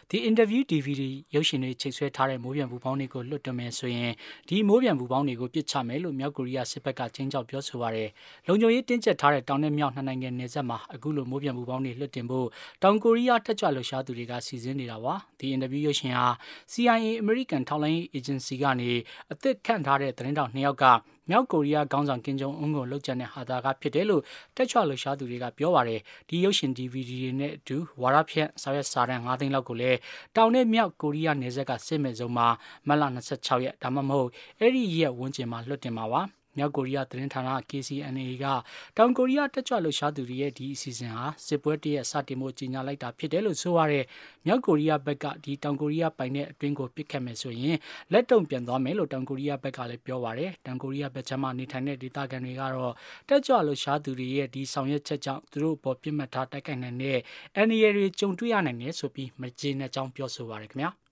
The Interview DVD ရုပ်ရှင်တွေချိတ်ဆွဲထားတဲ့မိုးပြန်ပူပေါင်းတွေကိုလွတ်တွမယ်ဆိုရင်ဒီမိုးပြန်ပူပေါင်းတွေကိုပြစ်ချမယ်လို့မြောက်ကိုရီးယားစစ်ဘက်ကချင်းချောက်ပြောဆိုပါတယ်။လုံခြုံရေးတင်းကျပ်ထားတဲ့တောင်နဲ့မြောက်နှစ်နိုင်ငံနယ်စပ်မှာအခုလိုမိုးပြန်ပူပေါင်းတွေလွတ်တင်ဖို့တောင်ကိုရီးယားတက်ကြွလှုပ်ရှားသူတွေကစီစဉ်နေတာပါ။ The Interview ရုပ်ရှင်ဟာ CIA American ထောက်လှမ်းရေး Agency ကနေအသစ်ခန့်ထားတဲ့သတင်းတောက်2ယောက်ကမြောက်ကိုရီးယားခေါင်းဆောင်ကင်ဂျုံအွန်းကိုလှုပ်ကြံတဲ့ဟာတာကဖြစ်တယ်လို့တက်ချွလှုပ်ရှားသူတွေကပြောပါတယ်။ဒီရုပ်ရှင် DVD တွေနဲ့အတူဝါရဖြန့်စာရွက်စာတမ်း9သိန်းလောက်ကိုလည်းတောင်နဲ့မြောက်ကိုရီးယားနယ်စပ်ကစစ်မဲ့စုံမှာမတ်လ26ရက်ဒါမှမဟုတ်အဲ့ဒီရက်ဝန်းကျင်မှာလွတ်တင်မှာပါ။မြောက်ကိုရီးယားသတင်းဌာန KCNA ကတောင်ကိုရီးယားတက်ကြွလှုပ်ရှားသူတွေရဲ့ဒီအစီအစဉ်ဟာစစ်ပွဲတရက်စတင်မှုကြီးညာလိုက်တာဖြစ်တယ်လို့ဆိုရတယ်။မြောက်ကိုရီးယားဘက်ကဒီတောင်ကိုရီးယားပိုင်တဲ့အတွင်းကိုပစ်ခတ်မယ်ဆိုရင်လက်တုံပြန်သွားမယ်လို့တောင်ကိုရီးယားဘက်ကလည်းပြောပါတယ်။တောင်ကိုရီးယားဘက်ခြမ်းမှာနေထိုင်တဲ့ဒေသခံတွေကတော့တက်ကြွလှုပ်ရှားသူတွေရဲ့ဒီဆောင်ရွက်ချက်ကြောင့်သူတို့ပေါ်ပြစ်မှတ်ထားတိုက်ခိုက်နိုင်တဲ့ NRA တွေကြုံတွေ့ရနိုင်တယ်ဆိုပြီးမကျေနပ်ကြောင်းပြောဆိုပါတယ်ခင်ဗျာ။